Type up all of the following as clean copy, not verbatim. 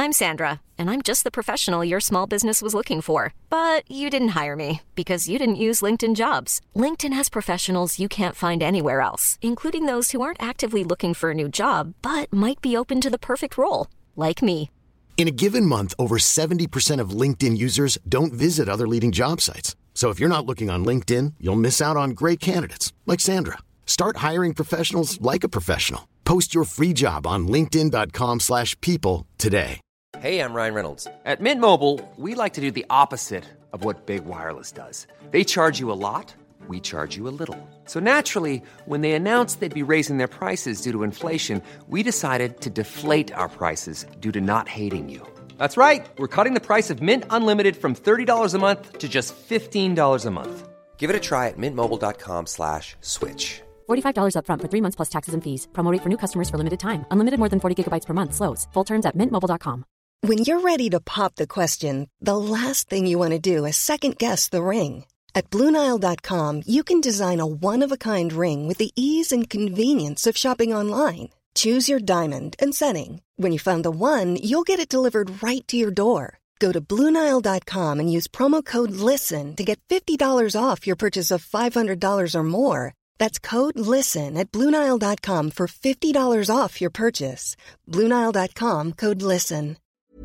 I'm Sandra, and I'm just the professional your small business was looking for. But you didn't hire me because you didn't use LinkedIn Jobs. LinkedIn has professionals you can't find anywhere else, including those who aren't actively looking for a new job, but might be open to the perfect role, like me. In a given month, over 70% of LinkedIn users don't visit other leading job sites. So if you're not looking on LinkedIn, you'll miss out on great candidates like Sandra. Start hiring professionals like a professional. Post your free job on linkedin.com/people today. Hey, I'm Ryan Reynolds. At Mint Mobile, we like to do the opposite of what Big Wireless does. They charge you a lot, we charge you a little. So naturally, when they announced they'd be raising their prices due to inflation, we decided to deflate our prices due to not hating you. That's right. We're cutting the price of Mint Unlimited from $30 a month to just $15 a month. Give it a try at mintmobile.com/switch. $45 up front for 3 months plus taxes and fees. Promo rate for new customers for limited time. Unlimited more than 40 gigabytes per month. Slows full terms at mintmobile.com. When you're ready to pop the question, the last thing you want to do is second-guess the ring. At BlueNile.com, you can design a one-of-a-kind ring with the ease and convenience of shopping online. Choose your diamond and setting. When you find the one, you'll get it delivered right to your door. Go to BlueNile.com and use promo code LISTEN to get $50 off your purchase of $500 or more. That's code LISTEN at BlueNile.com for $50 off your purchase. BlueNile.com, code LISTEN.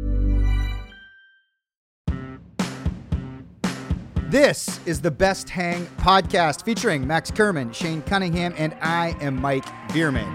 This is the Best Hang podcast featuring Max Kerman, Shane Cunningham, and I am Mike Bierman.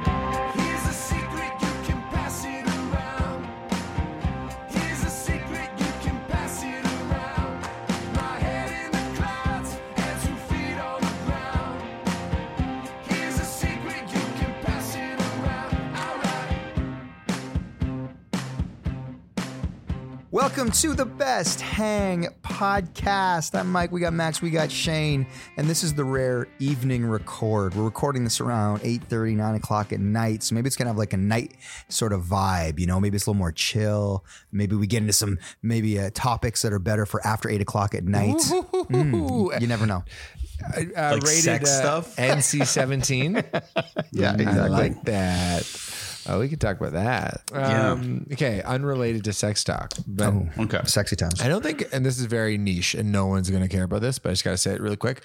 Welcome to the Best Hang podcast. I'm Mike. We got Max. We got Shane. And this is the rare evening record. We're recording this around 8:30, 9 o'clock at night. So maybe it's going to have like a night sort of vibe. You know, maybe it's a little more chill. Maybe we get into some topics that are better for after 8 o'clock at night. You never know. Like rated sex stuff? NC-17. Yeah, exactly. I like that. Oh, we could talk about that. Okay, unrelated to sex talk. But okay. Sexy times. I don't think, and this is very niche and no one's going to care about this, but I just got to say it really quick.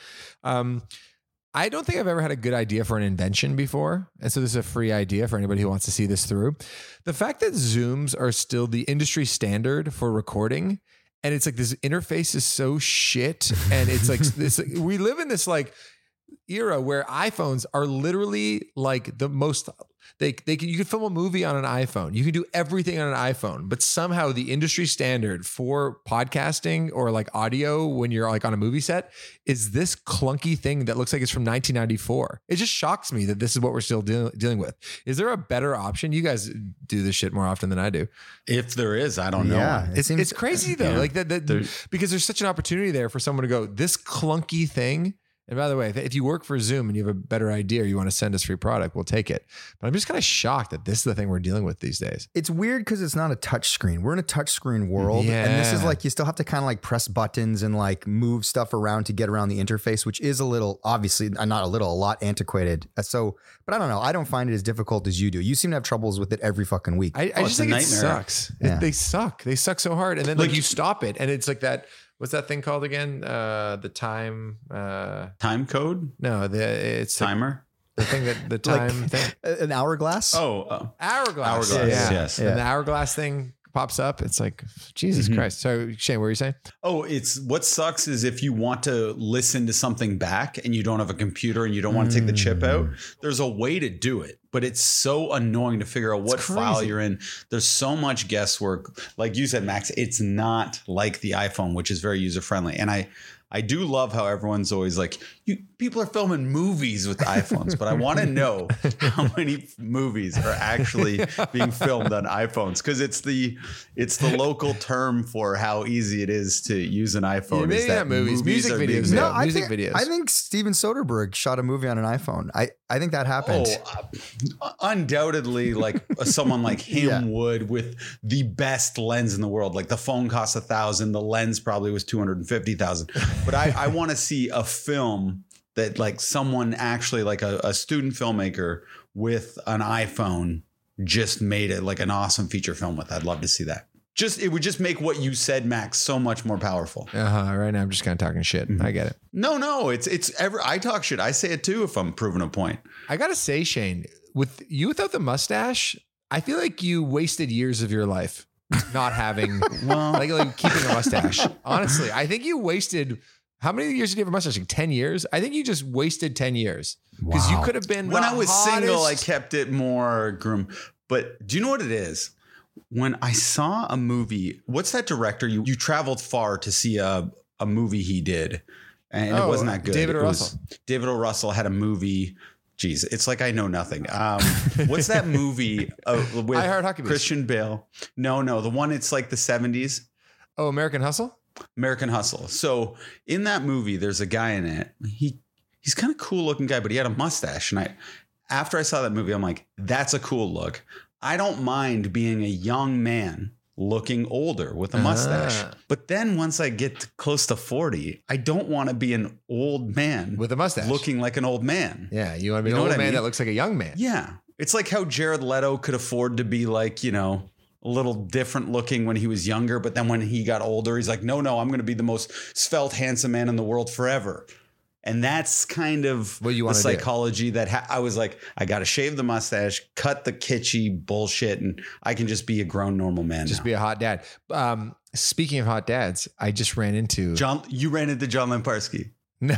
I don't think I've ever had a good idea for an invention before. And so this is a free idea for anybody who wants to see this through. The fact that Zooms are still the industry standard for recording, and it's like this interface is so shit. And it's like this, we live in this like era where iPhones are literally like the most... you can film a movie on an iPhone. You can do everything on an iPhone, but somehow the industry standard for podcasting or like audio when you're like on a movie set is this clunky thing that looks like it's from 1994. It just shocks me that this is what we're still dealing with. Is there a better option? You guys do this shit more often than I do. If there is, I don't know. Yeah, it's crazy though. Like because there's such an opportunity there for someone to go, this clunky thing. And by the way, if you work for Zoom and you have a better idea or you want to send us free product, we'll take it. But I'm just kind of shocked that this is the thing we're dealing with these days. It's weird because it's not a touch screen. We're in a touch screen world. Yeah. And this is like, you still have to kind of like press buttons and like move stuff around to get around the interface, which is a little, obviously not a little, a lot antiquated. So, but I don't know. I don't find it as difficult as you do. You seem to have troubles with it every fucking week. I just think it sucks. Yeah. They suck. They suck so hard. And then like you stop it and it's like that. What's that thing called again? The time code? No, it's timer. The thing that the time thing. An hourglass? Hourglass. Yes. And the hourglass thing pops up. It's like, Jesus Christ. So Shane, what were you saying? Oh, it's what sucks is if you want to listen to something back and you don't have a computer and you don't want to take the chip out, there's a way to do it. But it's so annoying to figure out what file you're in. There's so much guesswork. Like you said, Max, it's not like the iPhone, which is very user-friendly. And I do love how everyone's always like, people are filming movies with iPhones, but I want to know how many movies are actually being filmed on iPhones, because it's the local term for how easy it is to use an iPhone. Yeah, maybe not movies, music videos. No, music videos. I think Steven Soderbergh shot a movie on an iPhone. I think that happened. Undoubtedly, like someone like him would, with the best lens in the world. Like the phone costs $1,000, the lens probably was $250,000. But I want to see a film that like someone actually like a student filmmaker with an iPhone just made it like an awesome feature film with. I'd love to see that. it would just make what you said, Max, so much more powerful. Right now I'm just kind of talking shit. I get it. No, I talk shit. I say it too if I'm proving a point. I gotta say, Shane, with you without the mustache, I feel like you wasted years of your life not having like keeping a mustache. Honestly, I think you wasted. How many years did you have a mustache? Like 10 years? I think you just wasted 10 years because you could have been. When I was single, I kept it more groomed. But do you know what it is? When I saw a movie, what's that director? You traveled far to see a movie he did, and it wasn't that good. David O. Russell. David O. Russell had a movie. Jeez, it's like I know nothing. What's that movie with I Heart Huckabees. Christian Bale? No, the one it's like the 70s. Oh, American Hustle? American Hustle. So in that movie, there's a guy in it. He's kind of cool looking guy, but he had a mustache. And after I saw that movie, I'm like, that's a cool look. I don't mind being a young man looking older with a mustache. But then once I get close to 40, I don't want to be an old man with a mustache looking like an old man. Yeah. You want to be an old man that looks like a young man. Yeah. It's like how Jared Leto could afford to be like, a little different looking when he was younger. But then when he got older, he's like, no, I'm going to be the most svelte, handsome man in the world forever. And that's kind of what you want the psychology that I was like, I got to shave the mustache, cut the kitschy bullshit, and I can just be a grown, normal man. Just be a hot dad. Speaking of hot dads, I just ran into John. You ran into John Lamparski. No.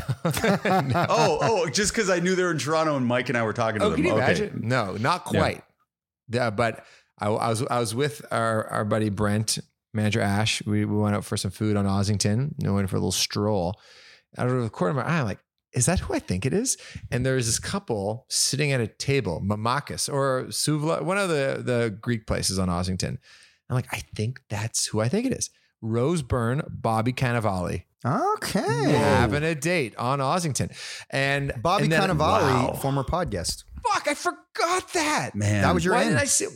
No. Oh, just because I knew they were in Toronto and Mike and I were talking to them. Can you imagine? No, not quite. Yeah, but I was with our buddy Brent, manager Ash. We went out for some food on Ossington. We went for a little stroll. Out of the corner of my eye, I'm like, is that who I think it is? And there's this couple sitting at a table, Mamakis or Suvla, one of the Greek places on Ossington. I'm like, I think that's who I think it is. Rose Byrne, Bobby Cannavale. Okay. Having a date on Ossington. And Bobby Cannavale, wow. former pod guest. Fuck, I forgot that. Man. That was your Why end. did I say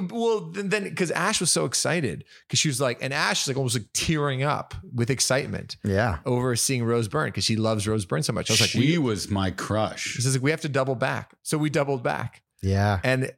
then because Ash was so excited because she was like, and Ash is like almost like tearing up with excitement. Yeah. Over seeing Rose Byrne because she loves Rose Byrne so much. I was like, she was my crush. She says like, we have to double back. So we doubled back. Yeah. And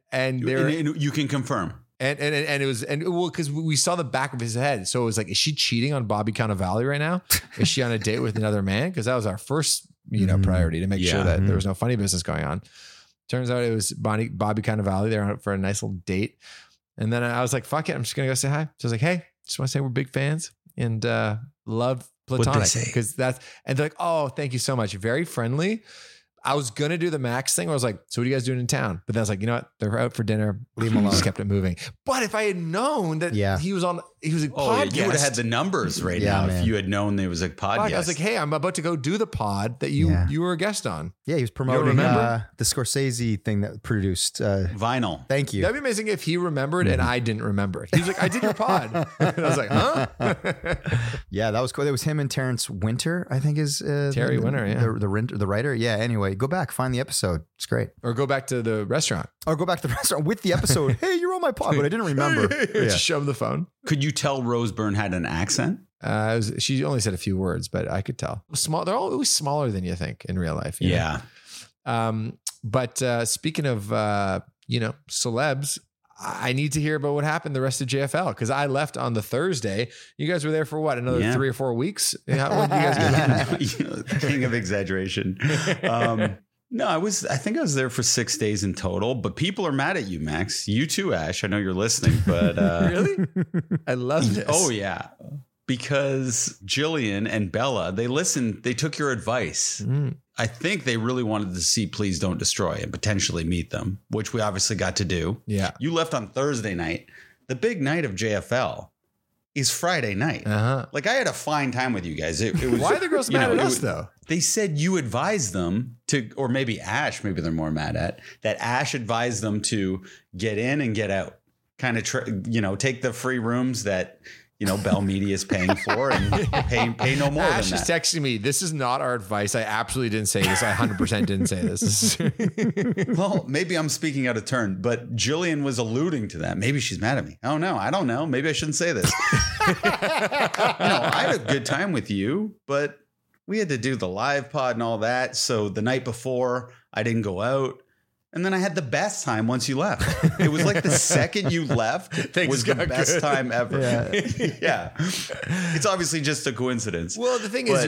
you can confirm. And it was because we saw the back of his head. So it was like, is she cheating on Bobby Cannavale right now? Is she on a date with another man? Because that was our first, priority to make sure that there was no funny business going on. Turns out it was Bobby Cannavale. They're out for a nice little date. And then I was like, fuck it. I'm just going to go say hi. So I was like, hey, just want to say we're big fans and love Platonic. Because and they're like, oh, thank you so much. Very friendly. I was going to do the Max thing where I was like, so what are you guys doing in town? But then I was like, you know what? They're out for dinner. Leave them alone. Just kept it moving. But if I had known that he was a podcast. You would have had the numbers right now if you had known there was a podcast. I was like, hey, I'm about to go do the pod that you were a guest on. Yeah, he was promoting the Scorsese thing that produced Vinyl. Thank you. That'd be amazing if he remembered and I didn't remember it. He was like, I did your pod. And I was like, huh? Yeah, that was cool. That was him and Terrence Winter, I think is Terry Winter, the writer. Yeah, anyway, go back, find the episode. It's great. Or go back to the restaurant. Or go back to the restaurant with the episode. Hey, you're on my pod, but I didn't remember. Just show him the phone. Could you tell Rose Byrne had an accent? She only said a few words, but I could tell. Small. They're always smaller than you think in real life. Yeah. But speaking of, celebs, I need to hear about what happened the rest of JFL because I left on the Thursday. You guys were there for what? Another 3 or 4 weeks? When did you guys get back? King of exaggeration. No, I think I was there for 6 days in total, but people are mad at you, Max. You too, Ash. I know you're listening, but really? I love this. Oh yeah. Because Jillian and Bella, they took your advice. I think they really wanted to see Please Don't Destroy and potentially meet them, which we obviously got to do. Yeah. You left on Thursday night. The big night of JFL is Friday night. Like I had a fine time with you guys. It was, why are the girls mad at us though? They said you advised them to, or maybe Ash, maybe they're more mad at, that Ash advised them to get in and get out. Kind of, take the free rooms that, Bell Media is paying for and pay no more Ash than that. is texting me. This is not our advice. I absolutely didn't say this. I 100% didn't say this. Well, maybe I'm speaking out of turn, but Jillian was alluding to that. Maybe she's mad at me. Oh no, I don't know. Maybe I shouldn't say this. I had a good time with you, but we had to do the live pod and all that. So the night before I didn't go out. And then I had the best time once you left. It was like the second you left was the best time ever. Yeah. It's obviously just a coincidence. Well, the thing is,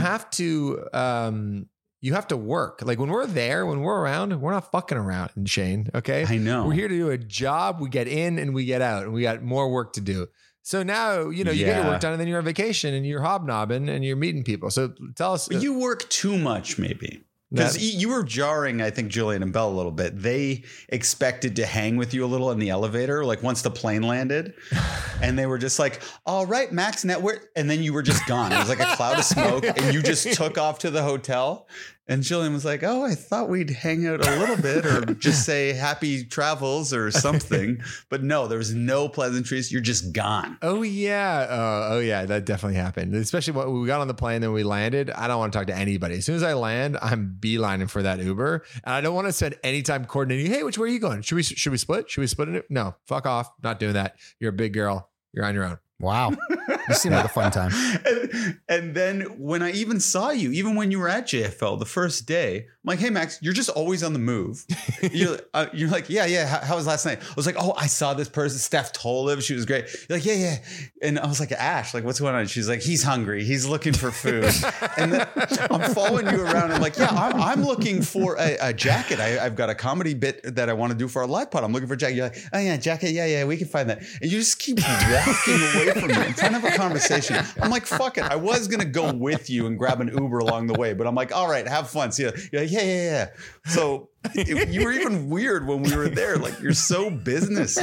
you have to work. Like when we're there, when we're around, we're not fucking around, Shane. Okay. I know. We're here to do a job. We get in and we get out, and we got more work to do. So now, you get your work done, and then you're on vacation and you're hobnobbing and you're meeting people. So tell us. You work too much, maybe. Because you were jarring, I think, Jillian and Belle a little bit. They expected to hang with you a little in the elevator, like once the plane landed. And they were just like, all right, Max Network. And then you were just gone. It was like a cloud of smoke. And you just took off to the hotel. And Jillian was like, oh, I thought we'd hang out a little bit or just say happy travels or something. But no, there was no pleasantries. You're just gone. Oh, yeah. Oh, yeah. That definitely happened. Especially when we got on the plane and we landed. I don't want to talk to anybody. As soon as I land, I'm beelining for that Uber. And I don't want to spend any time coordinating. Hey, which way are you going? Should we split? Should we split it? No, fuck off. Not doing that. You're a big girl. You're on your own. Wow. You seem like a fun time. And then when I even saw you, even when you were at JFL the first day, I'm like, hey, Max, you're just always on the move. You're like, yeah. How was last night? I was like, oh, I saw this person, Steph Toliv. She was great. You're like, yeah. And I was like, Ash, like, what's going on? She's like, he's hungry. He's looking for food. And then I'm following you around. I'm like, yeah, I'm looking for a jacket. I've got a comedy bit that I want to do for our live pod. I'm looking for a jacket. You're like, oh, yeah, jacket. Yeah, we can find that. And you just keep walking away from me. I'm trying to have a conversation. I'm like, fuck it. I was going to go with you and grab an Uber along the way, but I'm like, all right, have fun. So you're like, yeah. So you were even weird when we were there. Like, you're so businessy.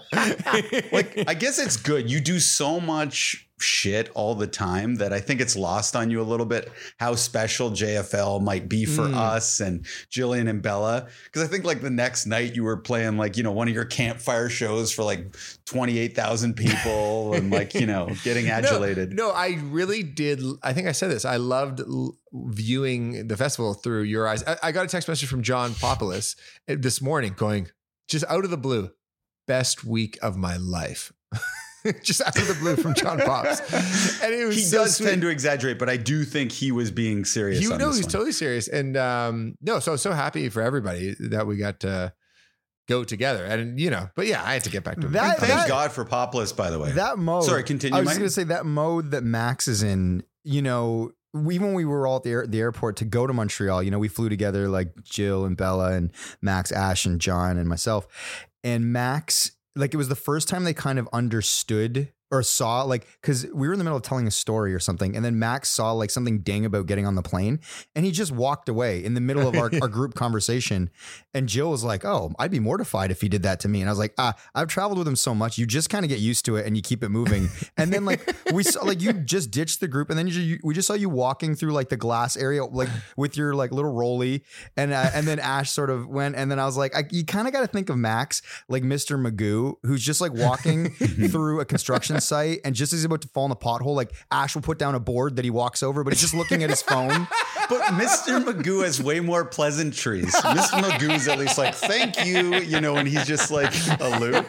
Like, I guess it's good. You do so much shit all the time that I think it's lost on you a little bit how special JFL might be for us and Jillian and Bella. Because I think like the next night you were playing like, one of your campfire shows for like 28,000 people and like, getting adulated. No, I really did. I think I said this. I loved viewing the festival through your eyes. I got a text message from John Popoulos this morning going, just out of the blue, best week of my life. Just out of the blue from John Pops. And it was he so does sweet. tend to exaggerate, but I do think he was being serious. He's totally serious. And so I was so happy for everybody that we got to go together. And, but yeah, I had to get back to that. Thank God for Populous, by the way. That mode. Sorry, continue. I was just going to say that mode that Max is in, even when we were all at the airport to go to Montreal, we flew together like Jill and Bella and Max, Ash and John and myself. And Max, like, it was the first time they kind of understood or saw, like, because we were in the middle of telling a story or something, and then Max saw like something ding about getting on the plane, and he just walked away in the middle of our group conversation. And Jill was like, oh, I'd be mortified if he did that to me. And I was like, I've traveled with him so much, you just kind of get used to it and you keep it moving. And then like we saw, like, you just ditched the group, and then we just saw you walking through like the glass area, like with your like little rolly, and then Ash sort of went, and then I was like, you kind of got to think of Max like Mr. Magoo, who's just like walking through a construction site, and just as he's about to fall in the pothole, like Ash will put down a board that he walks over, but he's just looking at his phone. But Mr. Magoo has way more pleasantries. Mr. Magoo's at least like, thank you, and he's just like aloof.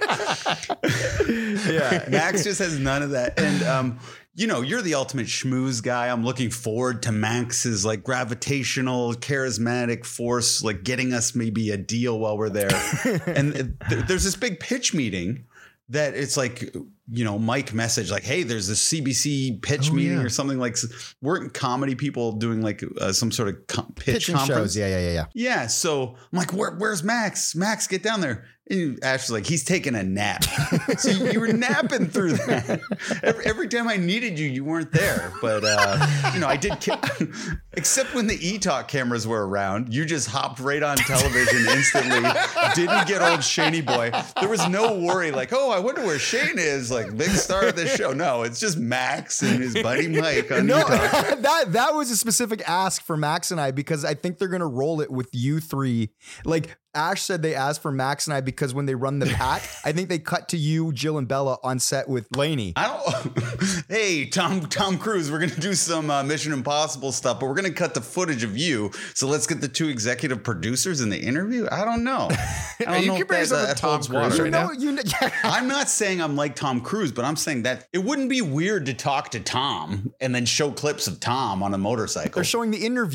Yeah, Max just has none of that. And you're the ultimate schmooze guy. I'm looking forward to Max's like gravitational, charismatic force, like getting us maybe a deal while we're there. And there's this big pitch meeting that it's like, Mike messaged like, hey, there's this CBC pitch meeting or something, like, weren't comedy people doing like some sort of pitch conference? Shows. Yeah. Yeah. So I'm like, where's Max? Max, get down there. And Ash was like, he's taking a nap. So you were napping through that. Every time I needed you, you weren't there. But, I did, except when the E-Talk cameras were around, you just hopped right on television instantly. Didn't get old Shaney boy. There was no worry like, oh, I wonder where Shane is, like big star of this show. No, it's just Max and his buddy Mike on E-Talk. that was a specific ask for Max and I, because I think they're going to roll it with you three. Like, Ash said they asked for Max and I because when they run the pack, I think they cut to you, Jill, and Bella on set with Lainey. Hey, Tom Cruise, we're going to do some Mission Impossible stuff, but we're going to cut the footage of you. So let's get the two executive producers in the interview. I don't know. You compare yourself to Tom Cruise right now? I'm not saying I'm like Tom Cruise, but I'm saying that it wouldn't be weird to talk to Tom and then show clips of Tom on a motorcycle. They're showing the interview.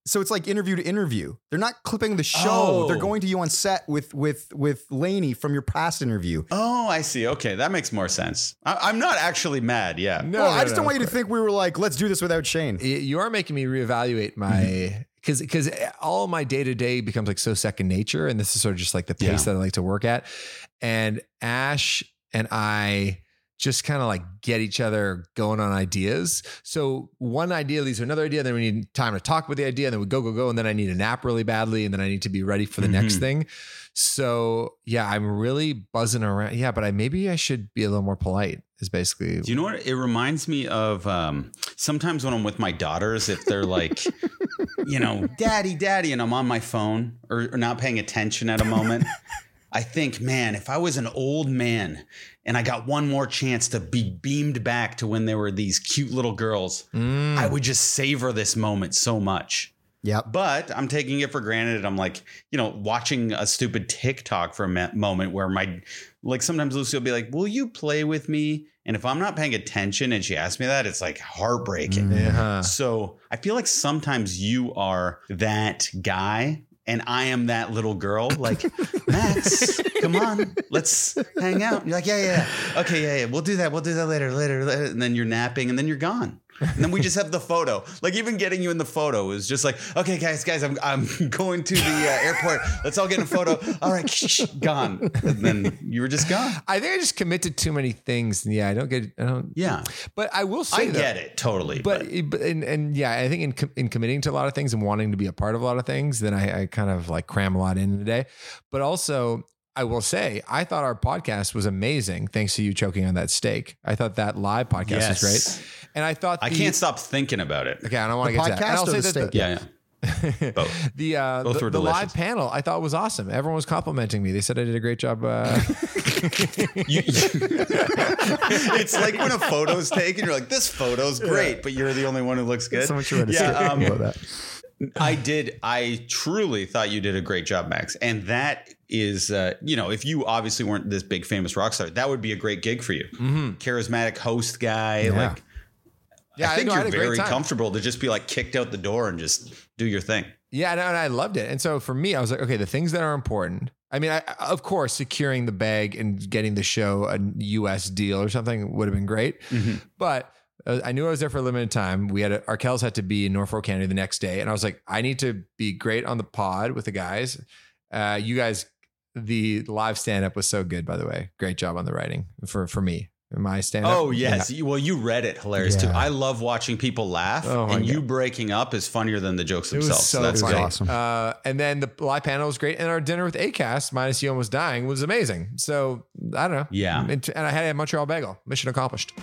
So it's like interview to interview. They're not clipping the show. Oh. They're going to you on set with Lainey from your past interview. Oh, I see. Okay, that makes more sense. I'm not actually mad. Yeah. No, I just don't want you to think we were like, let's do this without Shane. You are making me reevaluate my because all my day to day becomes like so second nature, and this is sort of just like the pace that I like to work at. And Ash and I just kind of like get each other going on ideas. So one idea leads to another idea. Then we need time to talk about the idea. And then we go. And then I need a nap really badly. And then I need to be ready for the next thing. So yeah, I'm really buzzing around. Yeah, but maybe I should be a little more polite is basically. Do you know what? It reminds me of sometimes when I'm with my daughters, if they're like, daddy, and I'm on my phone or not paying attention at a moment. I think, man, if I was an old man and I got one more chance to be beamed back to when they were these cute little girls, I would just savor this moment so much. Yeah. But I'm taking it for granted. I'm like, watching a stupid TikTok for a moment where sometimes Lucy will be like, will you play with me? And if I'm not paying attention and she asks me that, it's like heartbreaking. So I feel like sometimes you are that guy and I am that little girl, like, Max, come on, let's hang out. You're like, yeah. Okay, yeah. We'll do that later. And then you're napping and then you're gone. And then we just have the photo. Like even getting you in the photo is just like, okay, guys, I'm going to the airport. Let's all get in a photo. All right, gone. And then you were just gone. I think I just commit to too many things. And I don't. Yeah. But I will say I get it totally. But I think in committing to a lot of things and wanting to be a part of a lot of things, then I kind of like cram a lot in a day. But also, I will say, I thought our podcast was amazing thanks to you choking on that steak. I thought that live podcast was great. And I thought I can't stop thinking about it. Okay, I don't want to get to that. And I'll say that Both. The live panel I thought was awesome. Everyone was complimenting me. They said I did a great job. It's like when a photo's taken, you're like, this photo's great, but you're the only one who looks good. So much about that. I truly thought you did a great job, Max. And that is, if you obviously weren't this big famous rock star, that would be a great gig for you. Charismatic host guy. I think you're very comfortable to just be like kicked out the door and just do your thing. Yeah, and I loved it. And so for me, I was like, okay, the things that are important. I mean, of course, securing the bag and getting the show a US deal or something would have been great. But I knew I was there for a limited time. Our Kells had to be in Norfolk County the next day. And I was like, I need to be great on the pod with the guys. You guys, the live stand-up was so good, by the way. Great job on the writing for me. My stand-up. Oh, yes. Yeah. Well, you read it. Hilarious, too. I love watching people laugh. And you breaking up is funnier than the jokes themselves. So that's great. Awesome. And then the live panel was great. And our dinner with Acast, minus You Almost Dying, was amazing. So, I don't know. Yeah. And I had a Montreal bagel. Mission accomplished.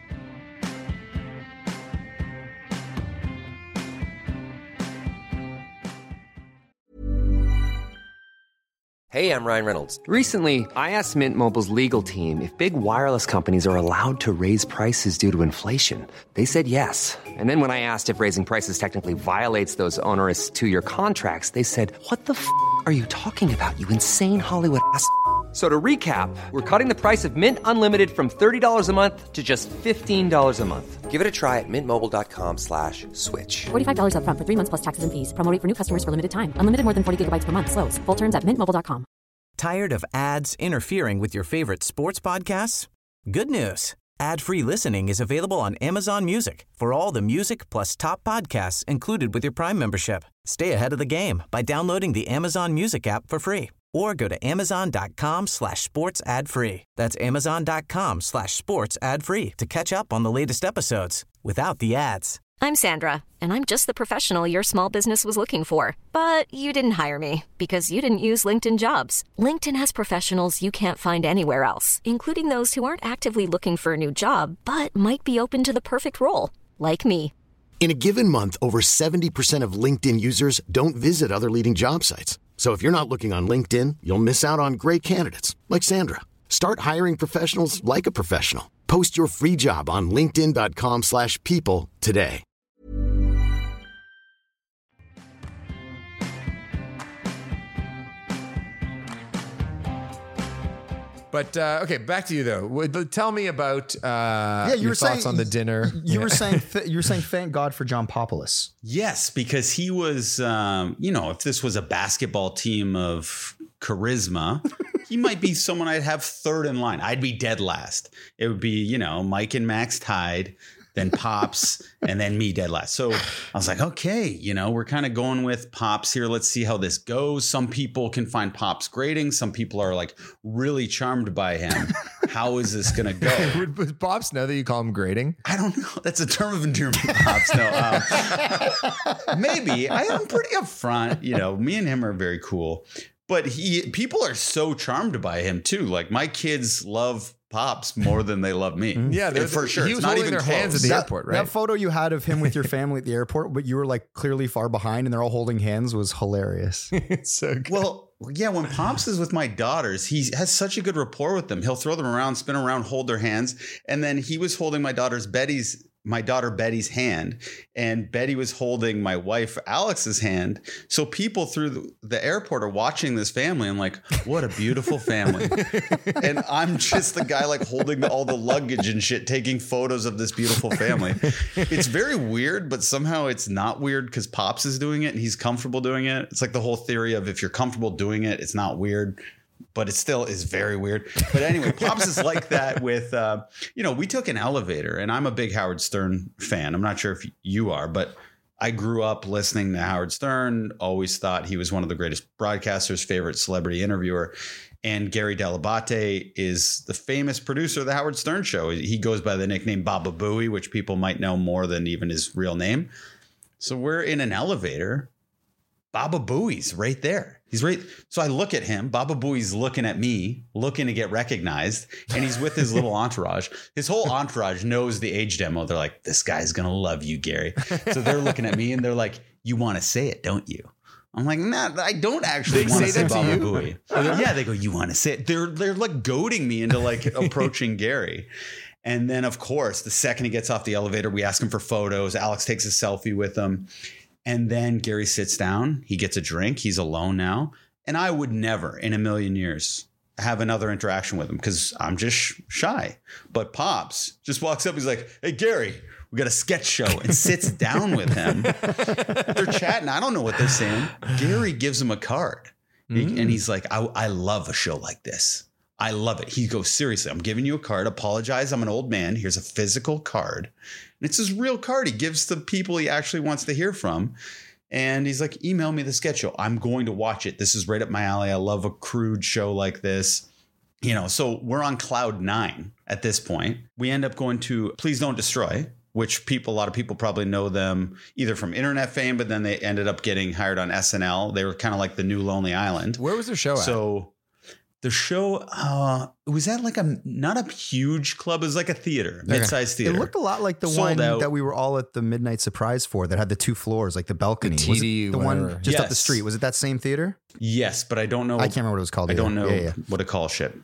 Hey, I'm Ryan Reynolds. Recently, I asked Mint Mobile's legal team if big wireless companies are allowed to raise prices due to inflation. They said yes. And then when I asked if raising prices technically violates those onerous 2-year contracts, they said, what the f*** are you talking about, you insane Hollywood ass f- So to recap, we're cutting the price of Mint Unlimited from $30 a month to just $15 a month. Give it a try at mintmobile.com/switch. $45 up front for 3 months plus taxes and fees. Promo rate for new customers for limited time. Unlimited more than 40 gigabytes per month. Slows full terms at mintmobile.com. Tired of ads interfering with your favorite sports podcasts? Good news. Ad-free listening is available on Amazon Music for all the music plus top podcasts included with your Prime membership. Stay ahead of the game by downloading the Amazon Music app for free or go to amazon.com/sports ad free. That's amazon.com/sports ad free to catch up on the latest episodes without the ads. I'm Sandra, and I'm just the professional your small business was looking for. But you didn't hire me because you didn't use LinkedIn Jobs. LinkedIn has professionals you can't find anywhere else, including those who aren't actively looking for a new job, but might be open to the perfect role, like me. In a given month, over 70% of LinkedIn users don't visit other leading job sites. So if you're not looking on LinkedIn, you'll miss out on great candidates like Sandra. Start hiring professionals like a professional. Post your free job on linkedin.com/people today. But okay, back to you though. Tell me about you your were thoughts saying on the dinner. You were saying thank God for John Popoulos. Yes, because he was, if this was a basketball team of charisma, he might be someone I'd have third in line. I'd be dead last. It would be, Mike and Max tied, then Pops, and then me dead last. So I was like, okay, we're kind of going with Pops here. Let's see how this goes. Some people can find Pops grating. Some people are like really charmed by him. How is this going to go? Would Pops know that you call him grating? I don't know. That's a term of endearment, Pops. No, maybe. I'm pretty upfront. Me and him are very cool. But people are so charmed by him too. Like my kids love Pops more than they love me. Yeah, for sure. He was it's not holding even their close. hands at the airport, right? That photo you had of him with your family at the airport, but you were like clearly far behind and they're all holding hands was hilarious. It's so good. Well, yeah, when Pops is with my daughters, he has such a good rapport with them. He'll throw them around, spin around, hold their hands. And then he was holding my daughter Betty's hand, and Betty was holding my wife Alex's hand. So people through the airport are watching this family. I'm like, what a beautiful family. And I'm just the guy like holding all the luggage and shit, taking photos of this beautiful family. It's very weird, but somehow it's not weird because Pops is doing it and he's comfortable doing it. It's like the whole theory of if you're comfortable doing it, it's not weird. But it still is very weird. But anyway, Pops is like that with, we took an elevator, and I'm a big Howard Stern fan. I'm not sure if you are, but I grew up listening to Howard Stern, always thought he was one of the greatest broadcasters, favorite celebrity interviewer. And Gary Dell'Abate is the famous producer of the Howard Stern Show. He goes by the nickname Baba Booey, which people might know more than even his real name. So we're in an elevator. Baba Booey's right there. He's right. So I look at him. Baba Booey's looking at me, looking to get recognized. And he's with his little entourage. His whole entourage knows the age demo. They're like, this guy's going to love you, Gary. So they're looking at me and they're like, you want to say it, don't you? I'm like, nah, I don't actually want to say Baba Booey. Yeah, they go, you want to say it? They're like goading me into like approaching Gary. And then, of course, the second he gets off the elevator, we ask him for photos. Alex takes a selfie with him. And then Gary sits down. He gets a drink. He's alone now. And I would never in a million years have another interaction with him because I'm just shy. But Pops just walks up. He's like, hey, Gary, we got a sketch show, and sits down with him. They're chatting. I don't know what they're saying. Gary gives him a card. And he's like, I love a show like this. I love it. He goes, seriously, I'm giving you a card. Apologize. I'm an old man. Here's a physical card. And it's his real card. He gives the people he actually wants to hear from. And he's like, email me the sketch show. I'm going to watch it. This is right up my alley. I love a crude show like this. So we're on cloud 9 at this point. We end up going to Please Don't Destroy, which a lot of people probably know them either from internet fame, but then they ended up getting hired on SNL. They were kind of like the new Lonely Island. Where was their show at? So the show, it was at like not a huge club. It was like a theater, mid-sized theater. It looked a lot like the Sold one out. that we were all at the Midnight Surprise for that had the 2 floors, like the balcony. The was TD, it the one whatever. just up the Yes. street? Was it that same theater? Yes, but I don't know. I can't remember what it was called. I either. don't know Yeah. what to call shit.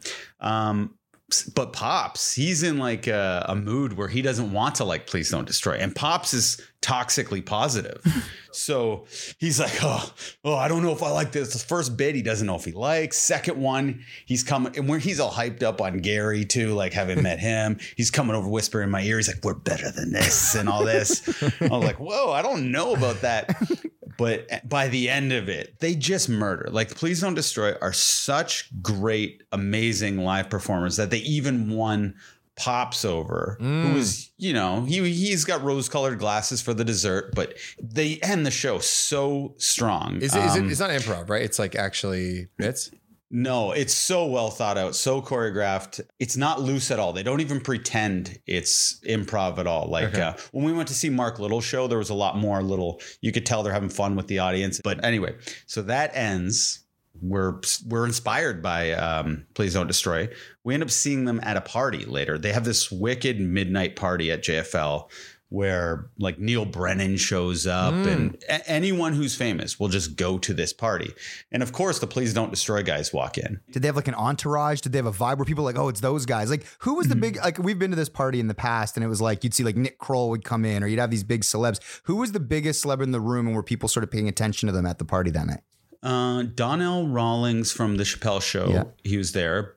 But Pops, he's in like a mood where he doesn't want to like Please Don't Destroy. And Pops is toxically positive. So he's like, oh, I don't know if I like this. The first bit, he doesn't know if he likes. Second one, he's coming. And where he's all hyped up on Gary too, like having met him. He's coming over whispering in my ear. He's like, we're better than this and all this. I was like, whoa, I don't know about that. But by the end of it, they just murder. Like Please Don't Destroy are such great, amazing live performers that they even won Pops over, who was, he's got rose-colored glasses for the dessert, but they end the show so strong. Is it? It's not improv, right? It's like actually bits. No, it's so well thought out, so choreographed. It's not loose at all. They don't even pretend it's improv at all. Like when we went to see Mark Little's show, there was a lot more you could tell they're having fun with the audience. But anyway, so that ends. We're inspired by Please Don't Destroy. We end up seeing them at a party later. They have this wicked midnight party at JFL where like Neil Brennan shows up and anyone who's famous will just go to this party. And of course, the Please Don't Destroy guys walk in. Did they have like an entourage? Did they have a vibe where people were like, oh, it's those guys? Like who was the big, like we've been to this party in the past and it was like, you'd see like Nick Kroll would come in or you'd have these big celebs. Who was the biggest celeb in the room and were people sort of paying attention to them at the party that night? Donnell Rawlings from The Chappelle Show. Yeah. He was there.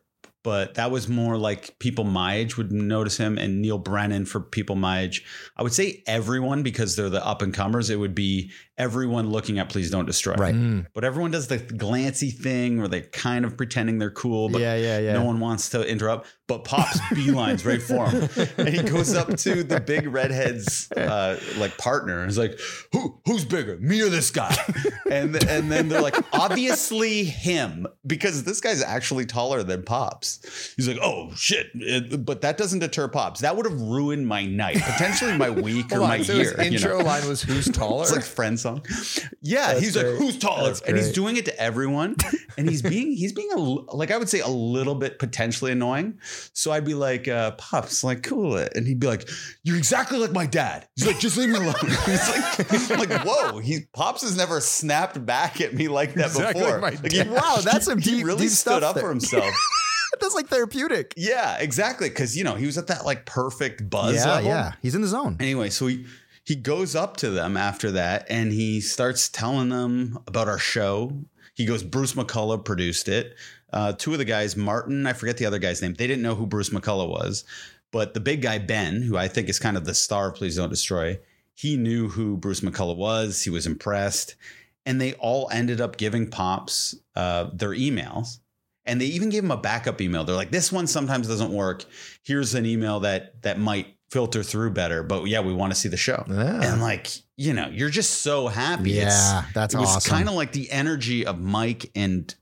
but that was more like people my age would notice him, and Neil Brennan for people my age. I would say everyone, because they're the up and comers. It would be everyone looking at Please Don't Destroy. Right. But everyone does the glancy thing where they're kind of pretending they're cool, but no one wants to interrupt. But Pops beelines right for him, and he goes up to the big redhead's like partner. He's like, "Who's bigger, me or this guy?" And then they're like, "Obviously him, because this guy's actually taller than Pops." He's like, "Oh shit!" But that doesn't deter Pops. That would have ruined my night, potentially my week or my year. His intro line was "Who's taller?" It's like Friend song. Yeah, he's like, "Who's taller?" And he's doing it to everyone, and he's being like, I would say a little bit potentially annoying. So I'd be like, "Pops, like, cool it," and he'd be like, "You're exactly like my dad." He's like, "Just leave me alone." He's like, I'm like, whoa, Pops has never snapped back at me like that before. Wow, that's some deep, he really deep stood stuff up there. for himself. That's like therapeutic. Yeah, exactly. Because he was at that like perfect buzz level. Yeah, he's in the zone. Anyway, so he goes up to them after that, and he starts telling them about our show. He goes, Bruce McCullough produced it. Two of the guys, Martin, I forget the other guy's name. They didn't know who Bruce McCullough was. But the big guy, Ben, who I think is kind of the star of Please Don't Destroy, he knew who Bruce McCullough was. He was impressed. And they all ended up giving Pops their emails. And they even gave him a backup email. They're like, this one sometimes doesn't work. Here's an email that might filter through better. But yeah, we want to see the show. Yeah. And like, you're just so happy. Yeah, that's awesome. It was kind of like the energy of Mike and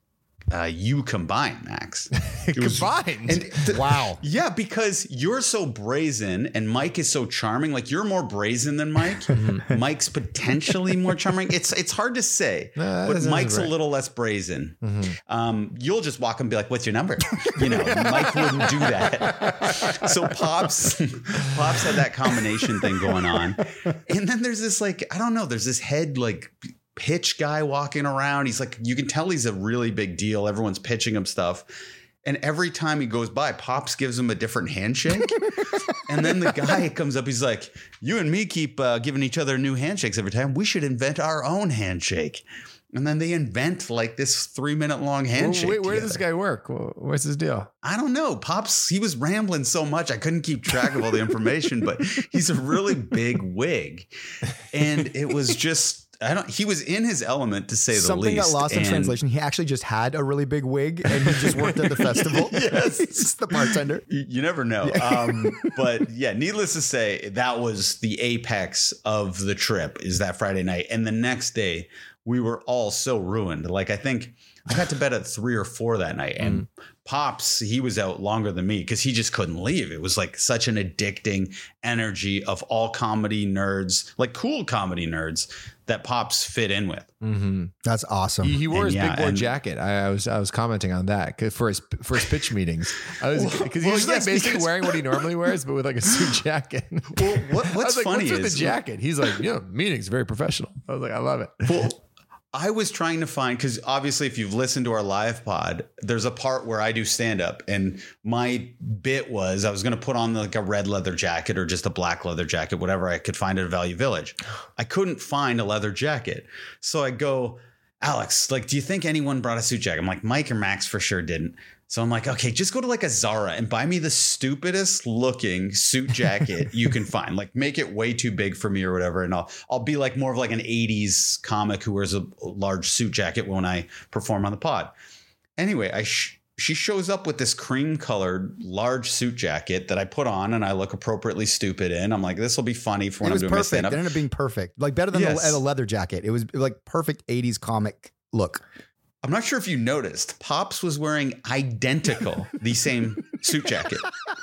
you combined, Max. Combined? Wow. Yeah, because you're so brazen and Mike is so charming. Like, you're more brazen than Mike. Mike's potentially more charming. It's hard to say, but Mike's a little less brazen. You'll just walk and be like, what's your number? Mike wouldn't do that. So Pops had that combination thing going on. And then there's this there's this head like pitch guy walking around. He's like, you can tell he's a really big deal. Everyone's pitching him stuff. And every time he goes by, Pops gives him a different handshake. And then the guy comes up. He's like, you and me keep giving each other new handshakes every time. We should invent our own handshake. And then they invent like this 3-minute long handshake. Where does this guy work? What's his deal? I don't know. Pops, he was rambling so much I couldn't keep track of all the information, but he's a really big wig. And it was just, he was in his element, to say the least. Something got lost in translation. He actually just had a really big wig and he just worked at the festival. Yes. He's just the bartender. You never know. But yeah, needless to say, that was the apex of the trip, is that Friday night. And the next day, we were all so ruined. Like, I think I got to bed at 3 or 4 that night, and Pops, he was out longer than me because he just couldn't leave. It was like such an addicting energy of all comedy nerds, like cool comedy nerds, that Pops fit in with. Mm-hmm. That's awesome. He wore his big boy jacket. I was commenting on that for his pitch meetings. Because he's basically wearing what he normally wears, but with like a suit jacket. Well, what's funny what's with the jacket? He's like, meetings very professional. I was like, I love it. Well, I was trying to find, because obviously if you've listened to our live pod, there's a part where I do stand up, and my bit was I was going to put on like a red leather jacket or just a black leather jacket, whatever I could find at a Value Village. I couldn't find a leather jacket. So I go, Alex, like, do you think anyone brought a suit jacket? I'm like, Mike or Max for sure didn't. So I'm like, okay, just go to like a Zara and buy me the stupidest looking suit jacket you can find. Like, make it way too big for me or whatever. And I'll be like more of like an 80s comic who wears a large suit jacket when I perform on the pod. Anyway, she shows up with this cream colored large suit jacket that I put on and I look appropriately stupid in. I'm like, this will be funny for when I'm doing my stand-up. It ended up being perfect. Like, better than a leather jacket. It was like perfect 80s comic look. I'm not sure if you noticed, Pops was wearing identical the same suit jacket.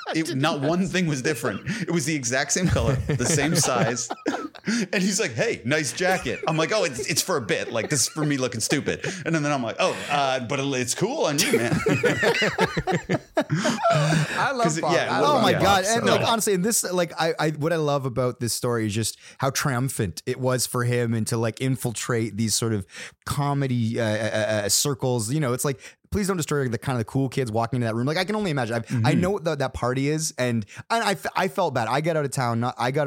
Not one thing was different. It was the exact same color, the same size. And he's like, hey, nice jacket. I'm like, oh, it's for a bit. Like, this is for me looking stupid. And then I'm like, oh, but it's cool on you, man. I love Pops. Yeah, oh my God. And like, honestly, and this, like, I what I love about this story is just how triumphant it was for him, and to like infiltrate these sort of comedy circles. It's like Please Don't Destroy are the kind of the cool kids walking into that room. Like I can only imagine. I know what that party is, and I felt bad. I got out of town.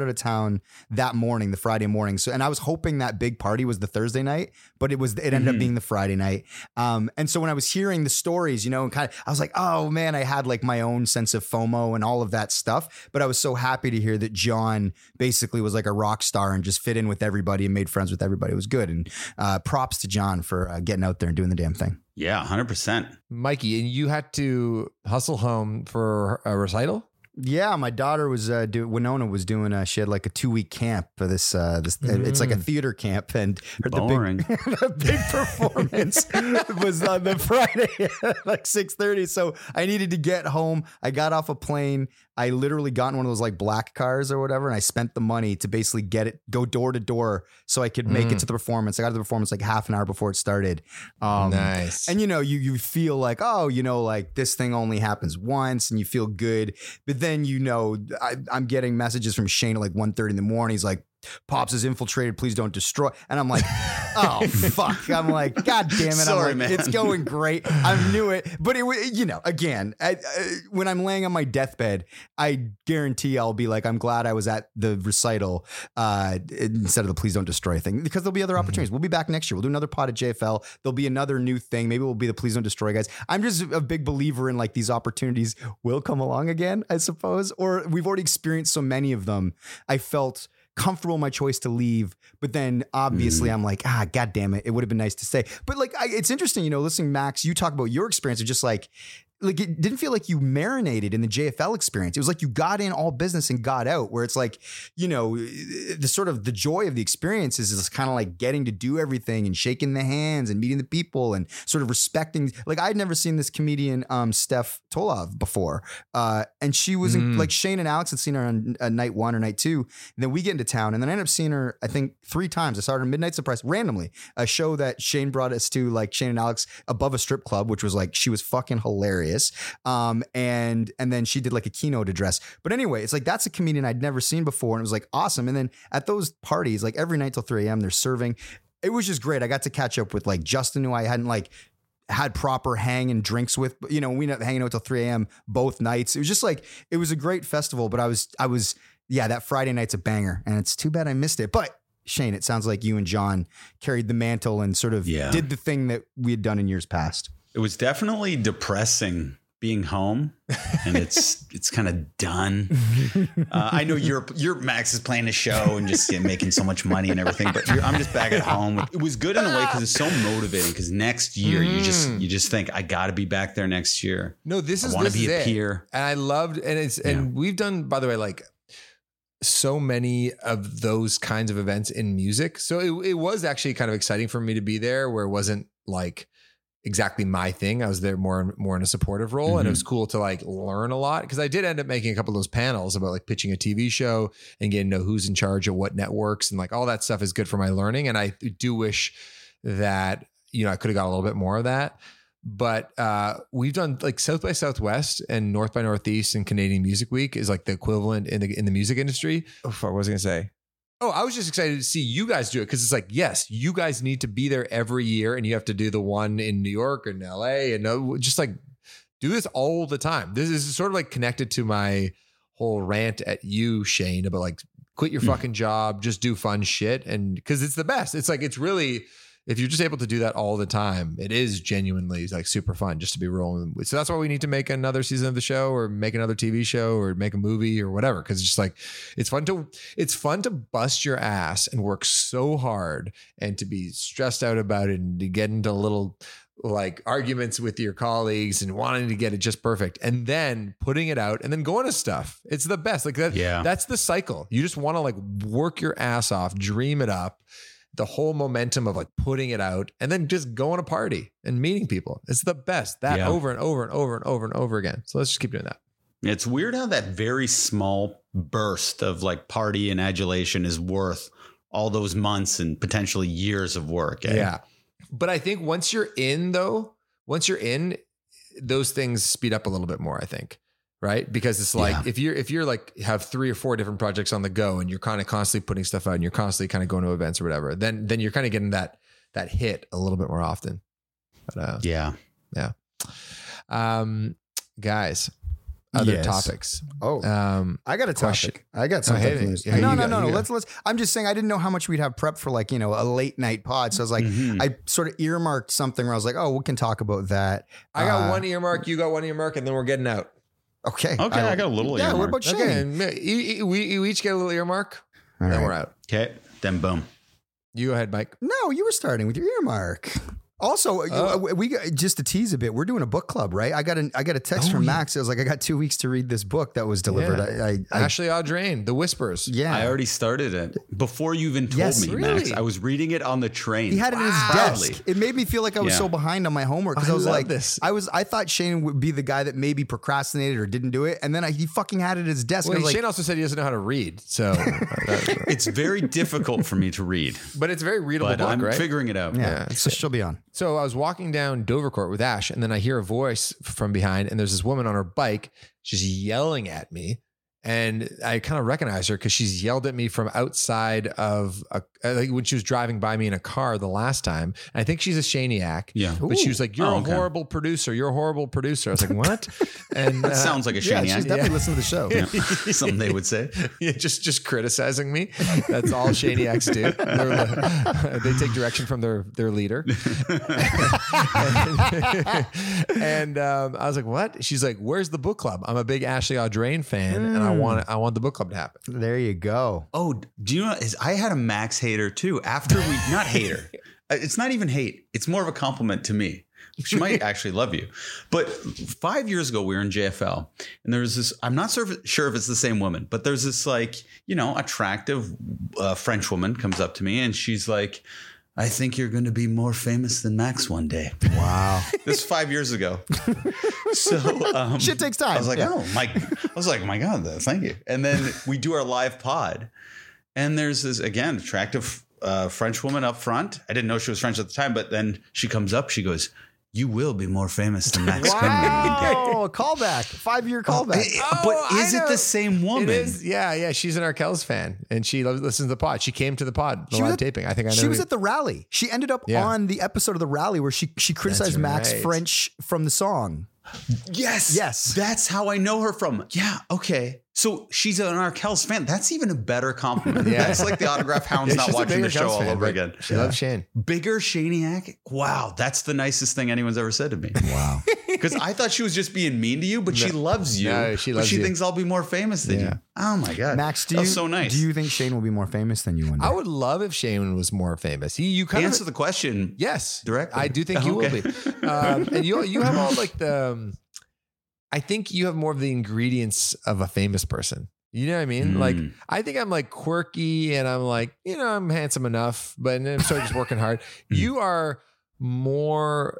That morning, the Friday morning. So, and I was hoping that big party was the Thursday night, but it ended up being the Friday night. And so when I was hearing the stories, and kind of, I was like, oh man, I had like my own sense of FOMO and all of that stuff. But I was so happy to hear that John basically was like a rock star and just fit in with everybody and made friends with everybody. It was good. And props to John for getting out there and doing the damn thing. Yeah, 100%. Mikey, and you had to hustle home for a recital? Yeah, my daughter was Winona was doing she had like a 2-week camp for this it's like a theater camp, and the big performance was on the Friday at like 6:30. So I needed to get home. I got off a plane. I literally got in one of those like black cars or whatever, and I spent the money to basically go door to door so I could make it to the performance. I got to the performance like half an hour before it started. Nice. And you feel like, like this thing only happens once, and you feel good. But then I'm getting messages from Shane at like 1:30 in the morning. He's like, Pops is infiltrated. Please don't destroy. And I'm like, oh, fuck. I'm like, God damn it. Sorry, I'm like, man. It's going great. I knew it. But it, again, when I'm laying on my deathbed, I guarantee I'll be like, I'm glad I was at the recital instead of the Please Don't Destroy thing, because there'll be other opportunities. We'll be back next year. We'll do another pod at JFL. There'll be another new thing. Maybe we'll be the Please Don't Destroy guys. I'm just a big believer in like these opportunities will come along again, I suppose. Or we've already experienced so many of them. I felt comfortable in my choice to leave, but then obviously I'm like, God damn it, it would have been nice to stay. But like, it's interesting, listening, Max, you talk about your experience of just like it didn't feel like you marinated in the JFL experience. It was like you got in all business and got out, where it's like, the sort of the joy of the experience is kind of like getting to do everything and shaking the hands and meeting the people and sort of respecting. Like I'd never seen this comedian, Steph Tolov before. And she was like Shane and Alex had seen her on night 1 or night 2. And then we get into town, and then I ended up seeing her, I think 3 times. I saw her at Midnight Surprise randomly, a show that Shane brought us to, like Shane and Alex above a strip club, which was like, she was fucking hilarious. And then she did like a keynote address. But anyway, it's like, that's a comedian I'd never seen before. And it was like awesome. And then at those parties, like every night till 3 a.m. they're serving. It was just great. I got to catch up with like Justin, who I hadn't like had proper hang and drinks with, we ended up hanging out till 3 a.m. both nights. It was just like, it was a great festival, but I was, that Friday night's a banger, and it's too bad I missed it. But Shane, it sounds like you and John carried the mantle and sort of did the thing that we had done in years past. It was definitely depressing being home, and it's kind of done. I know your Max is playing a show and just making so much money and everything, but I'm just back at home. It was good in a way because it's so motivating. Because next year you just think, I got to be back there next year. No, I want to be a peer. And I loved, and we've done, by the way, like so many of those kinds of events in music. So it was actually kind of exciting for me to be there, where it wasn't like exactly my thing. I was there more in a supportive role, and it was cool to like learn a lot, because I did end up making a couple of those panels about like pitching a TV show and getting to know who's in charge of what networks, and like all that stuff is good for my learning. And I do wish that, I could have got a little bit more of that. But we've done like South by Southwest and North by Northeast and Canadian Music Week is like the equivalent in the music industry. Oh, what was I going to say? Oh, I was just excited to see you guys do it, because it's like, yes, you guys need to be there every year, and you have to do the one in New York and LA, and just like do this all the time. This is sort of like connected to my whole rant at you, Shane, about like quit your fucking job, just do fun shit. And because it's the best. It's like, it's really, if you're just able to do that all the time, it is genuinely like super fun just to be rolling. So that's why we need to make another season of the show, or make another TV show, or make a movie or whatever. Cause it's just like, it's fun to bust your ass and work so hard, and to be stressed out about it, and to get into little like arguments with your colleagues and wanting to get it just perfect, and then putting it out and then going to stuff. It's the best. Like that. Yeah. That's the cycle. You just want to like work your ass off, dream it up, the whole momentum of like putting it out, and then just going to party and meeting people. It's the best. Over and over and over and over and over again. So let's just keep doing that. It's weird how that very small burst of like party and adulation is worth all those months and potentially years of work. Yeah. But I think once you're in, those things speed up a little bit more, I think. Right. Because it's like, if you're like have 3 or 4 different projects on the go, and you're kind of constantly putting stuff out, and you're constantly kind of going to events or whatever, then you're kind of getting that hit a little bit more often. But, yeah. Guys, other Yes. topics. Oh, I got a question. topic. I got something. hey, for this. yeah, no. you go. Let's. I'm just saying I didn't know how much we'd have prepped for like, a late night pod. So I was like, I sort of earmarked something where I was like, oh, we can talk about that. I got one earmark, you got one earmark, and then we're getting out. Okay. Okay, I got a little Yeah. earmark. What about Shane? Okay, and we each get a little earmark, All then right. we're out. Okay, then boom. You go ahead, Mike. No, you were starting with your earmark. Also, we got, just to tease a bit, we're doing a book club, right? I got a text from Max. It was like, I got 2 weeks to read this book that was delivered. Yeah. Ashley Audrain, The Whispers. Yeah. I already started it before you even told Yes, me, really? Max. I was reading it on the train. He had it in his Proudly. desk. It made me feel like I was Yeah. so behind on my homework because I I was love like, this. I thought Shane would be the guy that maybe procrastinated or didn't do it, and then he fucking had it at his desk. Well, I was like, Shane also said he doesn't know how to read, so It's very difficult for me to read, but it's a very readable but book, I'm right? figuring it out. yeah, so she'll be on. So I was walking down Dovercourt with Ash, and then I hear a voice from behind, and there's this woman on her bike. She's yelling at me, and I kind of recognize her because she's yelled at me from outside of like when she was driving by me in a car the last time. And I think she's a Shaniac. Yeah. But she was like, "You're Oh, a okay. horrible producer. You're a horrible producer." I was like, "What?" And That sounds like a Yeah, Shaniac. she's definitely listening to the show. Yeah. Something they would say. yeah, just criticizing me. That's all Shaniacs do. They take direction from their leader. and I was like, "What?" She's like, "Where's the book club? I'm a big Ashley Audrain fan, and I want the book club to happen." There you go. Oh, do you know? I had a Max hater too. After we, not hater. It's not even hate. It's more of a compliment to me. She might actually love you. But 5 years ago, we were in JFL, and there was this. I'm not sure if it's the same woman, but there's this attractive French woman comes up to me, and she's like, "I think you're going to be more famous than Max one day." Wow. This is 5 years ago. So Shit takes time. I was like, Yeah. my God, thank you. And then we do our live pod, and there's this again attractive French woman up front. I didn't know she was French at the time, but then she comes up, she goes, "You will be more famous than Max Quinlan one day." Wow, callback, 5-year callback. But I is it know. the same woman? It is. Yeah. She's an Arkells fan, and she listens to the pod. She came to the pod, the She was live at- taping. I think I know. She was at the rally. She ended up Yeah. on the episode of the rally where she criticized Max right. French from the song. Yes. Yes. That's how I know her from. Yeah. Okay. So she's an Arkells fan. That's even a better compliment. Yeah. That's like the autograph hounds not she's a watching bigger the show Arkells all fan, over but again. She loves Shane. Bigger Shaniac? Wow. That's the nicest thing anyone's ever said to me. Wow. Because I thought she was just being mean to you, but she loves you. No, she loves but she you. thinks I'll be more famous than Yeah. you. Oh my God. Max, that was so nice. do you think Shane will be more famous than you one day? I would love if Shane was more famous. You kind answer of the question? yes, directly. I do think you Okay. will be, and you have all like the. I think you have more of the ingredients of a famous person. You know what I mean? Like, I think I'm like quirky and I'm like, I'm handsome enough, but I'm sort of just working hard. You are more,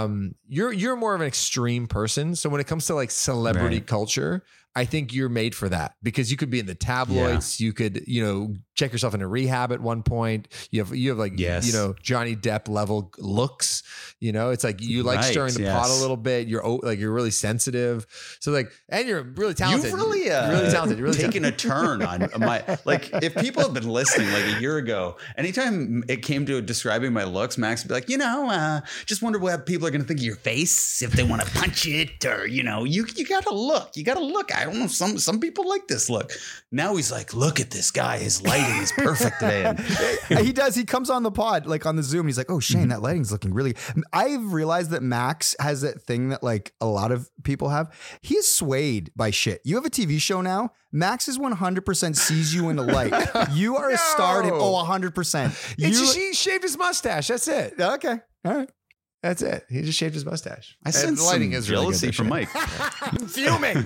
you're more of an extreme person. So when it comes to like celebrity Right. culture, I think you're made for that because you could be in the tabloids. You could, check yourself into rehab at one point. You have like, Yes. Johnny Depp level looks, it's like you like Right, stirring the pot a yes. little bit. You're really sensitive. So like, and you're really talented. You've really, You're really talented. You're really taken talented. a turn on my, like, if people have been listening like a year ago, anytime it came to describing my looks, Max would be like, just wonder what people are going to think of your face if they want to punch it or, you got to look. You got to look. I don't know. Some people like this look. Now he's like, look at this guy. His lighting is perfect today. And He does. He comes on the pod, like on the Zoom. And he's like, "Oh, Shane, that lighting's looking really." I've realized that Max has that thing that like a lot of people have. He's swayed by shit. You have a TV show now. Max is 100% sees you in the light. You are a star. To, No. 100%. He shaved his mustache. That's it. Okay. All right. That's it. He just shaved his mustache. I And sense the lighting some is really jealousy good from this Mike. Fuming.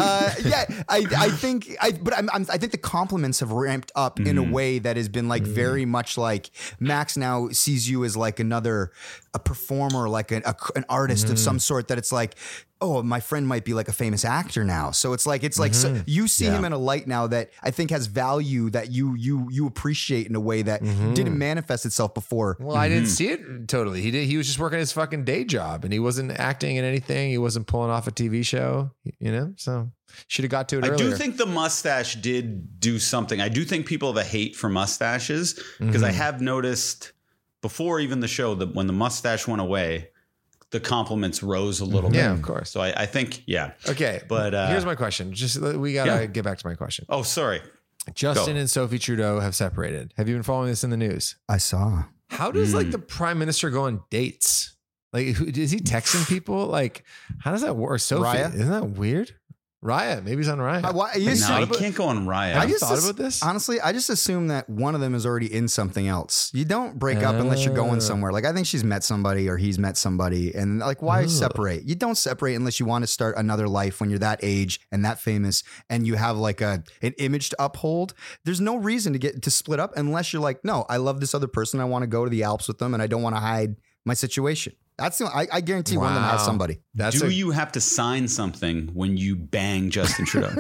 I think I think the compliments have ramped up in a way that has been like very much like Max now sees you as like a performer, like an artist of some sort, that it's like, oh, my friend might be like a famous actor now. So it's like so you see him in a light now that I think has value that you appreciate in a way that didn't manifest itself before. Well, I didn't see it totally. He was just working his fucking day job and he wasn't acting in anything. He wasn't pulling off a TV show, so should have got to it I earlier. do think the mustache did do something. I do think people have a hate for mustaches because I have noticed before even the show that when the mustache went away, the compliments rose a little bit. Yeah, of course. So I think, yeah. Okay. But here's my question. We got to get back to my question. Oh, sorry. Justin and Sophie Trudeau have separated. Have you been following this in the news? I saw. How does like the prime minister go on dates? Like, is he texting people? Like, how does that work? Sophie, Raya? isn't that weird? Raya, maybe he's on Raya. You can't go on Raya. Have you thought about this? Honestly, I just assume that one of them is already in something else. You don't break up unless you're going somewhere. Like, I think she's met somebody or he's met somebody. And like, why separate? You don't separate unless you want to start another life when you're that age and that famous and you have like an image to uphold. There's no reason to split up unless you're like, no, I love this other person. I want to go to the Alps with them and I don't want to hide my situation. That's I guarantee one of them has somebody. Do you have to sign something when you bang Justin Trudeau?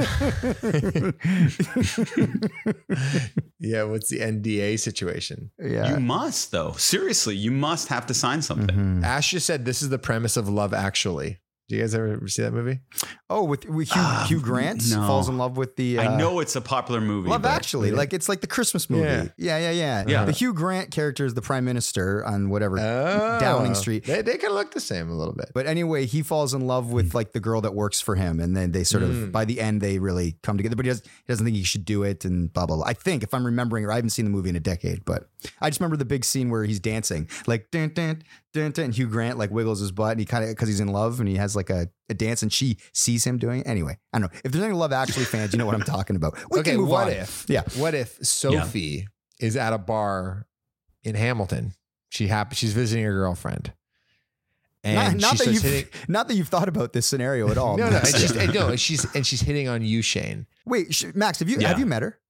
Yeah, what's the NDA situation? Yeah. You must, though. Seriously, you must have to sign something. Mm-hmm. Ash just said this is the premise of Love Actually. Do you guys ever see that movie? Oh, with Hugh Grant falls in love with the. I know it's a popular movie. Love Actually, like it's like the Christmas movie. Yeah. The Hugh Grant character is the prime minister on whatever Downing Street. They kind of look the same a little bit. But anyway, he falls in love with like the girl that works for him, and then they sort of by the end they really come together. But he doesn't think he should do it, and blah blah blah. I think if I'm remembering, I haven't seen the movie in a decade, but I just remember the big scene where he's dancing, like dun, dun, dun, dun, and Hugh Grant like wiggles his butt, and he kind of because he's in love, and he has like a dance, and she sees him doing it. Anyway, I don't know if there's any Love Actually fans, you know what I'm talking about. We can move on. What if Sophie is at a bar in Hamilton? She's visiting her girlfriend. And not that you've thought about this scenario at all. No, she's hitting on you, Shane. Wait, Max, have you met her?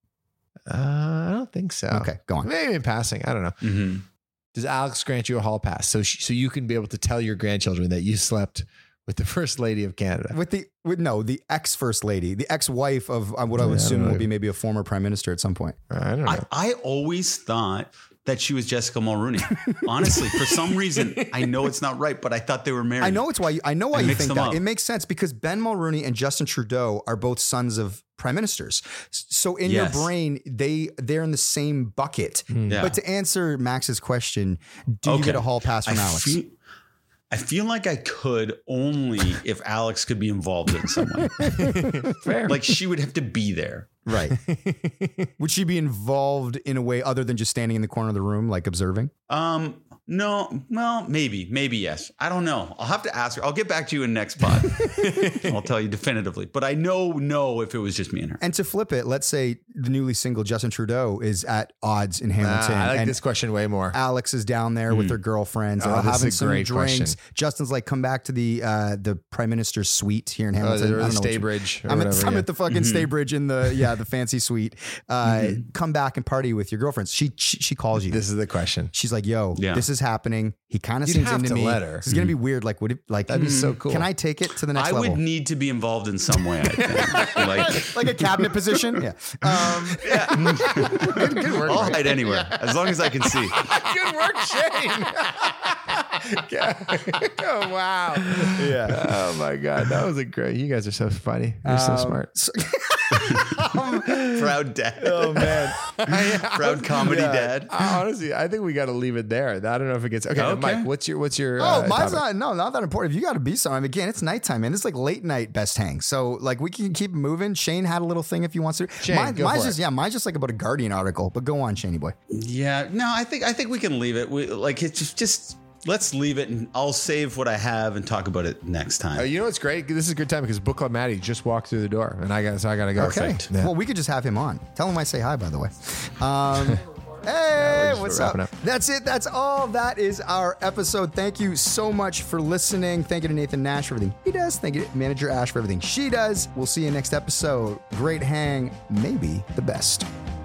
I don't think so. Okay, go on. Maybe in passing. I don't know. Mm-hmm. Does Alex grant you a hall pass so you can be able to tell your grandchildren that you slept with the First Lady of Canada? The ex-First Lady, the ex-wife of what I would assume will be maybe a former prime minister at some point. I don't know. I always thought that she was Jessica Mulroney. Honestly, for some reason, I know it's not right, but I thought they were married. I know why you think that. Up. It makes sense because Ben Mulroney and Justin Trudeau are both sons of prime ministers. So in your brain, they're in the same bucket. Yeah. But to answer Max's question, do you get a hall pass from Alex? I feel like I could only if Alex could be involved in some way. Fair. Like she would have to be there. Right. Would she be involved in a way other than just standing in the corner of the room, like observing? No. Well, maybe yes. I don't know. I'll have to ask her. I'll get back to you in next pod. I'll tell you definitively. But I know if it was just me and her. And to flip it, let's say the newly single Justin Trudeau is at odds in Hamilton. I like this question way more. Alex is down there with their girlfriends, having some drinks. Question. Justin's like, come back to the prime minister's suite here in Hamilton. Or the Staybridge. I'm at the fucking Staybridge in the fancy suite. Come back and party with your girlfriends. She calls you. This is the question. She's like, yo, this is happening. He kind of seems into me. Let her. This is gonna be weird. Like, that'd be so cool. Can I take it to the next level? I would need to be involved in some way. I think, like a cabinet position. Yeah. Good work. I'll hide anywhere as long as I can see. Good work, Shane. Oh wow. Yeah. Oh my God, that was a great. You guys are so funny. You're so smart. Proud dad. Oh man. Proud comedy dad. Honestly, I think we got to leave it there. I don't know if it gets okay. Mike, what's your mine's not that important. If you got to be somewhere, again, it's nighttime, man. It's like late night best hang. So like we can keep moving. Shane had a little thing if he wants to. Shane, mine's just like about a Guardian article. But go on, Shaney boy. Yeah, no, I think we can leave it. It's just let's leave it, and I'll save what I have and talk about it next time. You know what's great? This is a good time because Book Club Maddie just walked through the door, and I got to go. Okay. Yeah. Well, we could just have him on. Tell him I say hi, by the way. Hey, what's up? That's it. That's all. That is our episode. Thank you so much for listening. Thank you to Nathan Nash for everything he does. Thank you to Manager Ash for everything she does. We'll see you next episode. Great hang, maybe the best.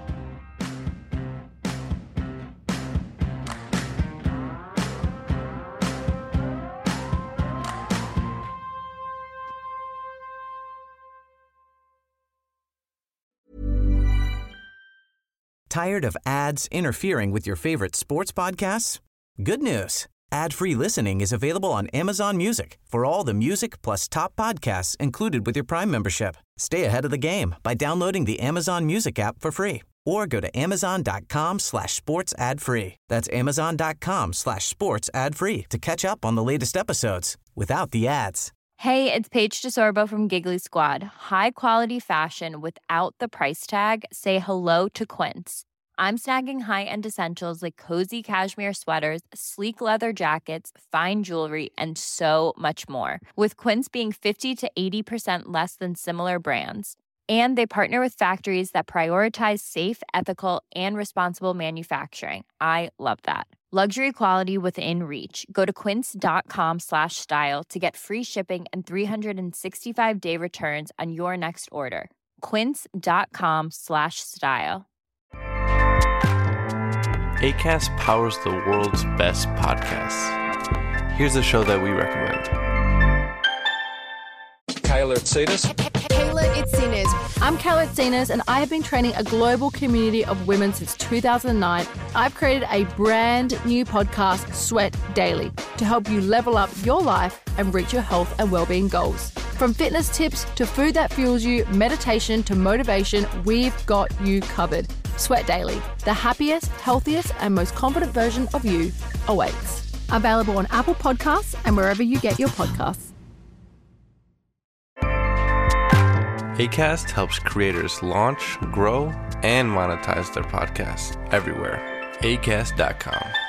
Tired of ads interfering with your favorite sports podcasts? Good news. Ad-free listening is available on Amazon Music for all the music plus top podcasts included with your Prime membership. Stay ahead of the game by downloading the Amazon Music app for free or go to amazon.com/sports ad free. That's amazon.com/sports ad free to catch up on the latest episodes without the ads. Hey, it's Paige DeSorbo from Giggly Squad. High quality fashion without the price tag. Say hello to Quince. I'm snagging high-end essentials like cozy cashmere sweaters, sleek leather jackets, fine jewelry, and so much more. With Quince being 50 to 80% less than similar brands. And they partner with factories that prioritize safe, ethical, and responsible manufacturing. I love that. Luxury quality within reach. Go to quince.com/style to get free shipping and 365-day returns on your next order. Quince.com/style. Acast powers the world's best podcasts. Here's a show that we recommend. Kayla Itsinas. Kayla Itsinas. I'm Kayla Itsinas, and I have been training a global community of women since 2009. I've created a brand new podcast, Sweat Daily, to help you level up your life and reach your health and well-being goals. From fitness tips to food that fuels you, meditation to motivation, we've got you covered. Sweat Daily, the happiest, healthiest, and most confident version of you awaits. Available on Apple Podcasts and wherever you get your podcasts. Acast helps creators launch, grow, and monetize their podcasts everywhere. Acast.com.